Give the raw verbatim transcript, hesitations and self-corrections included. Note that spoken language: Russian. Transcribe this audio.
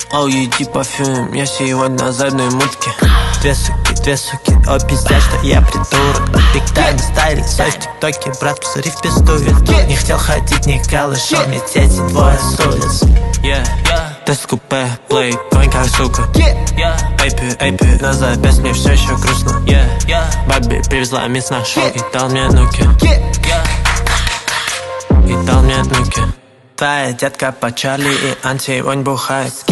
Оу, иди парфюм, я сегодня на задней мутке. Две суки, две суки, о, пиздец, что я придурок. Биг тайм стайлинг, свой в тиктоке, брат, посмотри в пизду. Не хотел ходить, не калышом, мне дети двое с улиц. Yeah, yeah. Тест купе, плей, конь как сука. Yeah, эйпи, эйпи, на запястье мне все еще грустно. Yeah, yeah. Баби привезла мисс на шоу и дал мне нуки. Yeah. И дал мне нуки. Твоя детка по Чарли и анти, вонь бухает.